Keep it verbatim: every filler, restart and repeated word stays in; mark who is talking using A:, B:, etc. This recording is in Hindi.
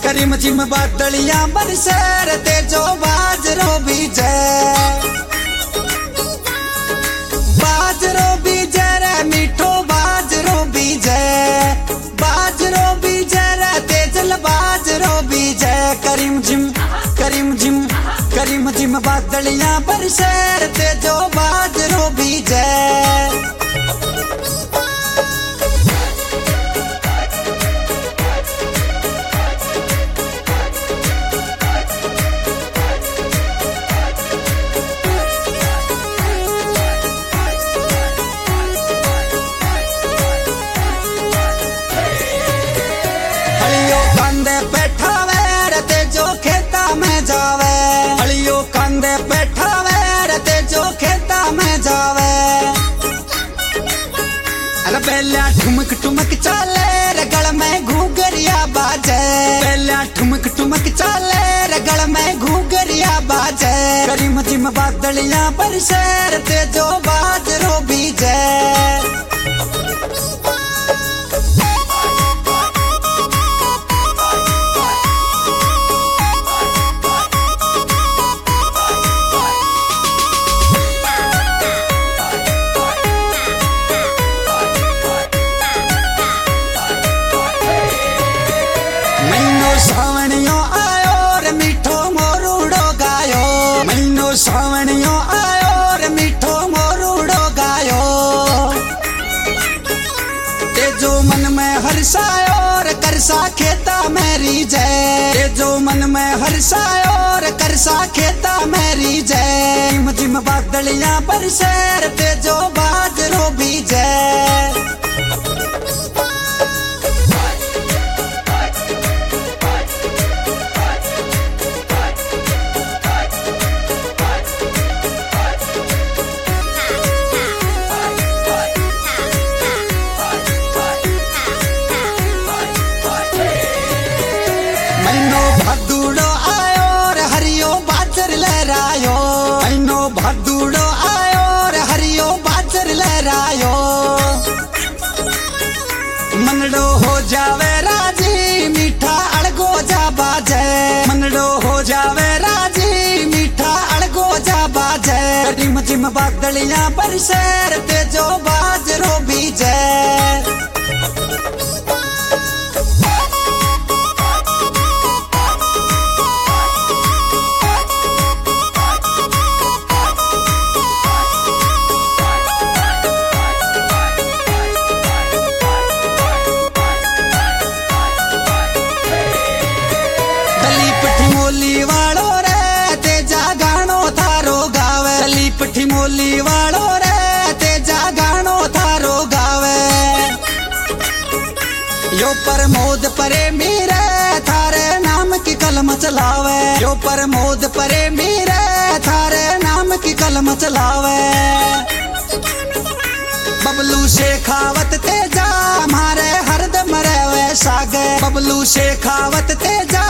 A: करीम जिम बादलियां बरसे तेजो बाजरो बीजे बाजरो बीजे रे मीठो बाजरो बीजे बाजरो बीजे रे तेजल बाजरो बीजे करीम जिम करीम जिम करीम जिम बादलियां बरसे तेजो बाजरो बीजे बैठावे रते जो खेता में जावे हलियो कंधे बैठावे रते जो खेता में जावे अरे पहला ठुमक ठुमक चाले रगड़ में घूंघरिया बाजे पहला ठुमक ठुमक चाले रगड़ में घूंघरिया बाजे करीम जिम बादलियां बरसे रते जो बाजरो बीजे सावणियो आयो रे मीठो मोरूड़ो गायो महीनो सावणियो आयो रे मीठो मोरूड़ो गायो तेजो मन में हर्षायो रे करसा खेता मेरी जय तेजो मन में हर्षायो रे करसा खेता मेरी जय जिम जिम बादलियां बरसे रे तेजो बाजरो बीजे भदूड़ो आयो रे हरियो बाजर लहरायो महीनो भदूड़ो आयो रे हरियो बाजर लहरायो मनड़ो हो जावे राजी मीठा अड़गो जा बाजे मनड़ो हो जावे राजी मीठा अड़गो जा बाजे करीम जिम बादलियां बरसे तेजो बाजरो बीजे मोली वालो रे तेजा गानो थारो गावे लिपठी मोली वालो रे तेजा गानो थारो गावे यो प्रमोद प्रेमी रे थारे नाम की कलम चलावे यो प्रमोद प्रेमी रे थारे नाम की कलम चलावे बबलू शेखावत तेजा हमारे हरदम रहवे सागे बबलू शेखावत तेजा